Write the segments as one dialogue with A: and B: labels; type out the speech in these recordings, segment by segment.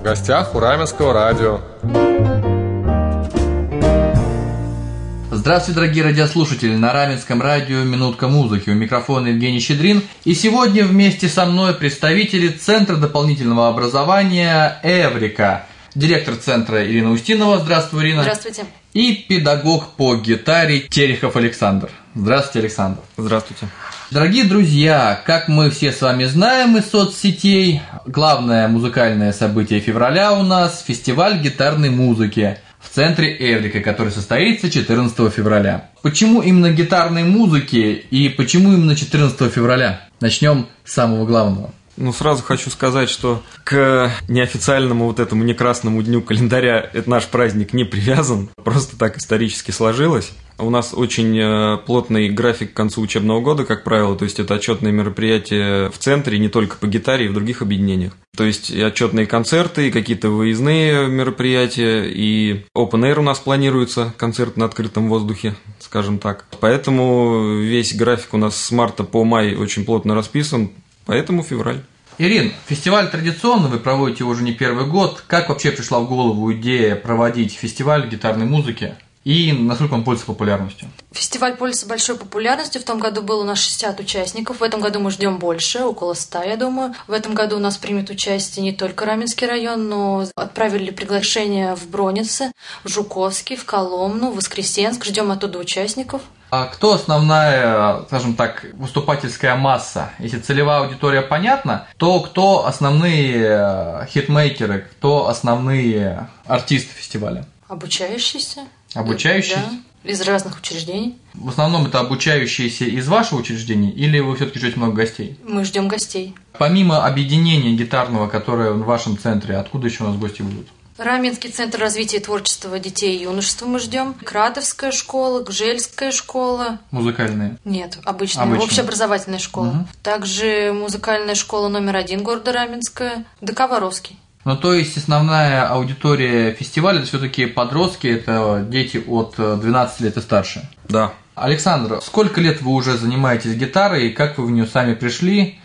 A: гостях у Раменского радио.
B: Здравствуйте, дорогие радиослушатели! На Раменском радио «Минутка музыки». У микрофона Евгений Щедрин. И сегодня вместе со мной представители Центра дополнительного образования «Эврика». Директор центра Ирина Устинова. Здравствуй, Ирина.
C: Здравствуйте.
B: И педагог по гитаре Терехов Александр. Здравствуйте, Александр.
D: Здравствуйте.
B: Дорогие друзья, как мы все с вами знаем из соцсетей, главное музыкальное событие февраля у нас – фестиваль гитарной музыки в центре Эврика, который состоится 14 февраля. Почему именно гитарной музыки и почему именно 14 февраля? Начнем с самого главного.
D: Сразу хочу сказать, что к неофициальному этому некрасному дню календаря этот наш праздник не привязан, просто так исторически сложилось. У нас очень плотный график к концу учебного года, как правило, то есть это отчетные мероприятия в центре, не только по гитаре, и в других объединениях. То есть и отчетные концерты, и какие-то выездные мероприятия, и open air у нас планируется, концерт на открытом воздухе, скажем так. Поэтому весь график у нас с марта по май очень плотно расписан, поэтому февраль.
B: Ирин, фестиваль традиционный, вы проводите его уже не первый год. Как вообще пришла в голову идея проводить фестиваль гитарной музыки? И насколько он пользуется популярностью?
C: Фестиваль пользуется большой популярностью. В том году было у нас 60 участников. В этом году мы ждем больше, около 100, я думаю. В этом году у нас примет участие не только Раменский район, но отправили приглашение в Бронице, в Жуковский, в Коломну, в Воскресенск. Ждем оттуда участников.
B: А кто основная, скажем так, выступательская масса? Если целевая аудитория понятна, то кто основные хитмейкеры, кто основные артисты фестиваля?
C: Обучающиеся.
B: Обучающиеся?
C: Да, из разных учреждений.
B: В основном это обучающиеся из вашего учреждения или вы все-таки ждете много гостей?
C: Мы ждем гостей.
B: Помимо объединения гитарного, которое в вашем центре, откуда еще у нас гости будут?
C: Раменский центр развития и творчества детей и юношества мы ждем. Кратовская школа, Гжельская школа.
B: Музыкальные?
C: Нет, обычная. Общеобразовательная школа. Угу. Также музыкальная школа номер 1 города Раменская, ДК Воровский.
B: То есть основная аудитория фестиваля – это все-таки подростки, это дети от 12 лет и старше?
D: Да.
B: Александр, сколько лет вы уже занимаетесь гитарой, как вы в нее сами пришли?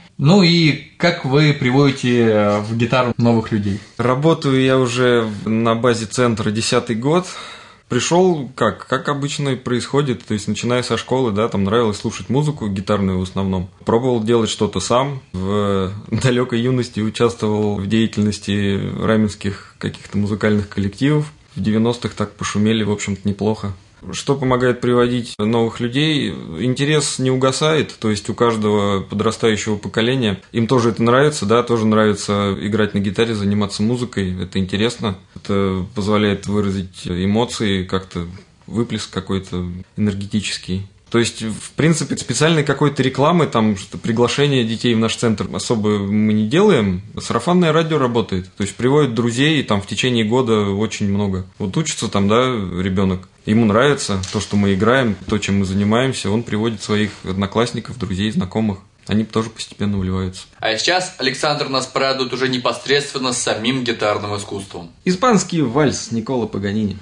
B: И как вы приводите в гитару новых людей?
D: Работаю я уже на базе центра 10-й год. Пришел как обычно и происходит, то есть начиная со школы, да, там нравилось слушать музыку гитарную в основном. Пробовал делать что-то сам, в далекой юности участвовал в деятельности раменских каких-то музыкальных коллективов. В 90-х так пошумели, в общем-то, неплохо. Что помогает приводить новых людей? Интерес не угасает, то есть у каждого подрастающего поколения им тоже это нравится, да, тоже нравится играть на гитаре, заниматься музыкой, это интересно, это позволяет выразить эмоции, как-то выплеск какой-то энергетический. То есть, в принципе, специальной какой-то рекламы, там, приглашения детей в наш центр особо мы не делаем. Сарафанное радио работает. То есть, приводят друзей, там, в течение года очень много. Учится там, да, ребенок. Ему нравится то, что мы играем, то, чем мы занимаемся. Он приводит своих одноклассников, друзей, знакомых. Они тоже постепенно вливаются.
B: А сейчас Александр нас порадует уже непосредственно с самим гитарным искусством.
D: Испанский вальс Никколо Паганини.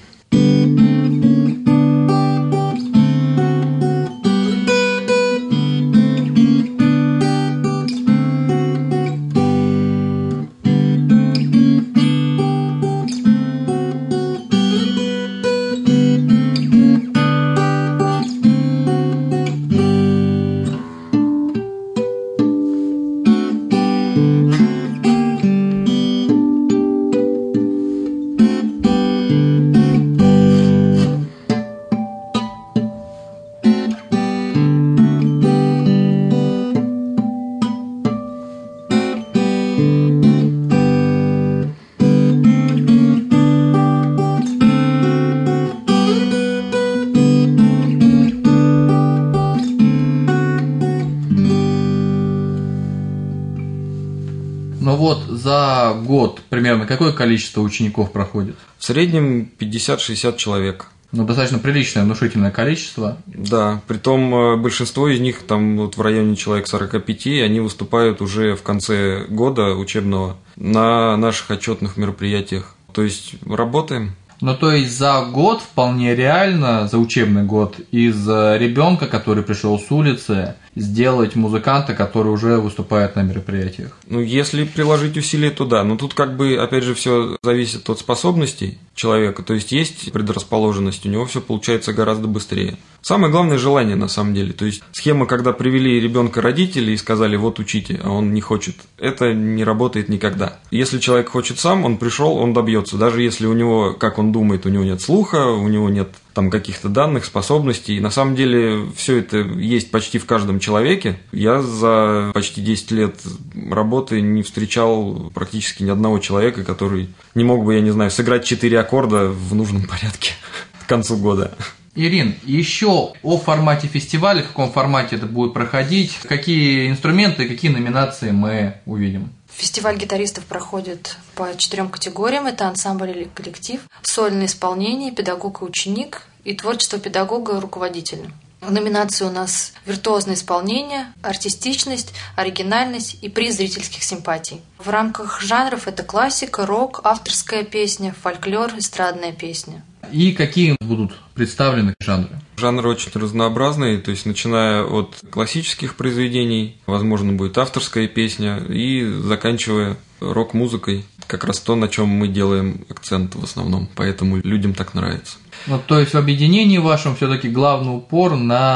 B: За год примерно какое количество учеников проходит?
D: В среднем 50-60 человек.
B: Достаточно приличное, внушительное количество.
D: Да, притом большинство из них, там в районе человек 45, они выступают уже в конце года учебного на наших отчетных мероприятиях. То есть работаем.
B: То есть за год вполне реально, за учебный год, из ребенка, который пришел с улицы, сделать музыканта, который уже выступает на мероприятиях?
D: Ну, если приложить усилия, то да. Но тут как бы, опять же, все зависит от способностей человека. То есть предрасположенность, у него все получается гораздо быстрее. Самое главное – желание, на самом деле. То есть схема, когда привели ребенка родители и сказали, вот учите, а он не хочет, это не работает никогда. Если человек хочет сам, он пришел, он добьется. Даже если у него, как он думает, у него нет слуха, у него нет там каких-то данных, способностей. На самом деле все это есть почти в каждом человеке. Я за почти 10 лет работы не встречал практически ни одного человека, который не мог бы, я не знаю, сыграть 4 аккорда в нужном порядке к концу года.
B: Ирин, еще о формате фестиваля, в каком формате это будет проходить, какие инструменты, какие номинации мы увидим?
C: Фестиваль гитаристов проходит по 4 категориям. Это ансамбль или коллектив, сольное исполнение, педагог и ученик и творчество педагога и руководителя. В номинации у нас виртуозное исполнение, артистичность, оригинальность и приз зрительских симпатий. В рамках жанров это классика, рок, авторская песня, фольклор, эстрадная песня.
B: И какие будут представлены жанры?
D: Жанры очень разнообразные, то есть начиная от классических произведений, возможно, будет авторская песня, и заканчивая рок-музыкой, как раз то, на чем мы делаем акцент в основном, поэтому людям так нравится.
B: Ну, то есть в объединении вашем все-таки главный упор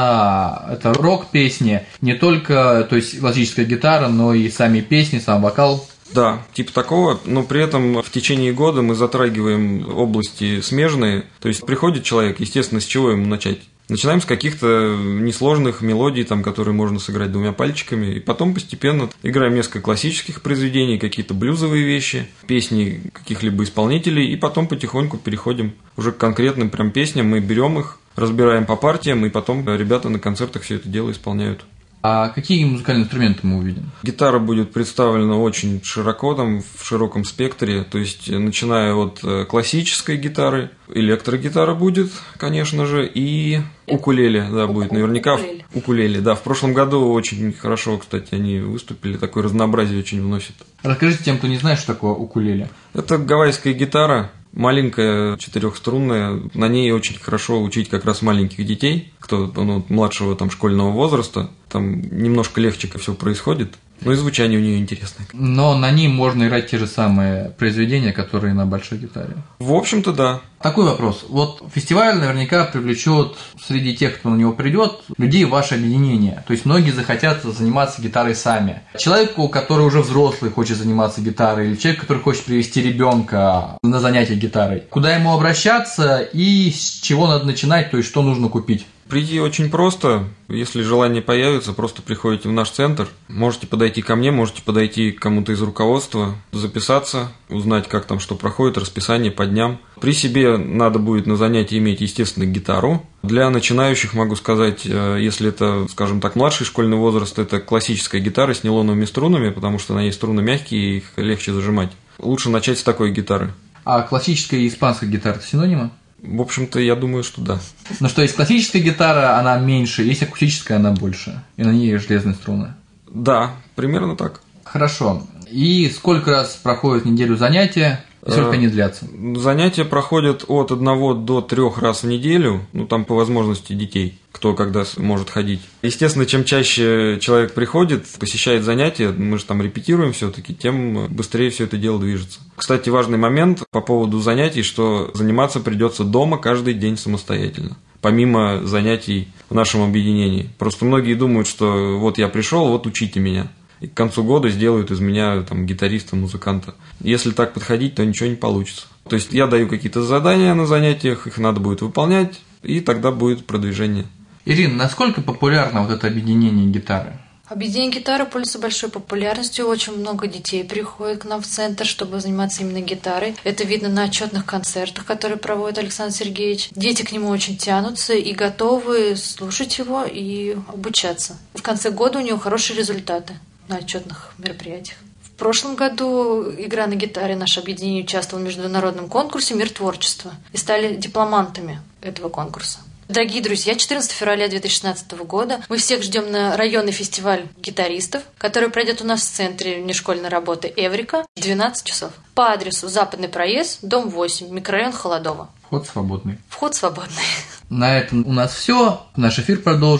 B: на это рок-песни, не только, то есть классическая гитара, но и сами песни, сам вокал.
D: Да, типа такого, но при этом в течение года мы затрагиваем области смежные. То есть приходит человек, естественно, с чего ему начать? Начинаем с каких-то несложных мелодий, там, которые можно сыграть 2 пальчиками, и потом постепенно играем несколько классических произведений, какие-то блюзовые вещи, песни каких-либо исполнителей, и потом потихоньку переходим уже к конкретным прям песням, мы берем их, разбираем по партиям, и потом ребята на концертах все это дело исполняют.
B: А какие музыкальные инструменты мы увидим?
D: Гитара будет представлена очень широко, там, в широком спектре, то есть начиная от классической гитары, электрогитара будет, конечно же, и укулеле, да, будет наверняка. Укулеле, да, в прошлом году очень хорошо, кстати, они выступили, такое разнообразие очень вносит.
B: Расскажите тем, кто не знает, что такое укулеле.
D: Это гавайская гитара, маленькая, 4-струнная, на ней очень хорошо учить как раз маленьких детей, кто младшего там школьного возраста, там немножко легче все происходит, но и звучание у нее интересное.
B: Но на ней можно играть те же самые произведения, которые на большой гитаре.
D: В общем-то, да.
B: Такой вопрос. Вот фестиваль наверняка привлечет среди тех, кто на него придет, людей в ваше объединение. То есть многие захотят заниматься гитарой сами. Человеку, который уже взрослый, хочет заниматься гитарой, или человек, который хочет привести ребенка на занятия гитарой, куда ему обращаться и с чего надо начинать, то есть что нужно купить?
D: Прийти очень просто. Если желание появится, просто приходите в наш центр. Можете подойти ко мне, можете подойти к кому-то из руководства, записаться, узнать, как там что проходит, расписание по дням. При себе надо будет на занятии иметь, естественно, гитару. Для начинающих могу сказать, если это, скажем так, младший школьный возраст, это классическая гитара с нейлоновыми струнами, потому что на ней струны мягкие, и их легче зажимать. Лучше начать с такой гитары.
B: А классическая и испанская гитара – это синонимы?
D: В общем-то, я думаю, что да.
B: Ну что, есть классическая гитара, она меньше, есть акустическая, она больше, и на ней железные струны.
D: Да, примерно так.
B: Хорошо. И сколько раз проходит в неделю занятия, и сколько они длятся?
D: Занятия проходят от 1 до 3 раз в неделю, там по возможности детей, кто когда может ходить. Естественно, чем чаще человек приходит, посещает занятия, мы же там репетируем все-таки, тем быстрее все это дело движется. Кстати, важный момент по поводу занятий, что заниматься придется дома каждый день самостоятельно, помимо занятий в нашем объединении. Просто многие думают, что вот я пришел, вот учите меня. И к концу года сделают из меня там гитариста, музыканта. Если так подходить, то ничего не получится. То есть я даю какие-то задания на занятиях, их надо будет выполнять, и тогда будет продвижение.
B: Ирина, насколько популярно вот это объединение гитары?
C: Объединение гитары пользуется большой популярностью. Очень много детей приходит к нам в центр, чтобы заниматься именно гитарой. Это видно на отчетных концертах, которые проводит Александр Сергеевич. Дети к нему очень тянутся и готовы слушать его и обучаться. В конце года у него хорошие результаты на отчетных мероприятиях. В прошлом году игра на гитаре, наше объединение участвовало в международном конкурсе «Мир творчества» и стали дипломантами этого конкурса. Дорогие друзья, 14 февраля 2016 года мы всех ждем на районный фестиваль гитаристов, который пройдет у нас в центре внешкольной работы «Эврика» в 12 часов. По адресу Западный проезд, дом 8, микрорайон Холодово.
B: Вход свободный.
C: Вход свободный.
B: На этом у нас все. Наш эфир продолжит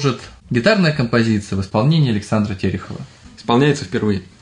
B: Гитарная композиция в исполнении Александра Терехова.
D: Исполняется впервые.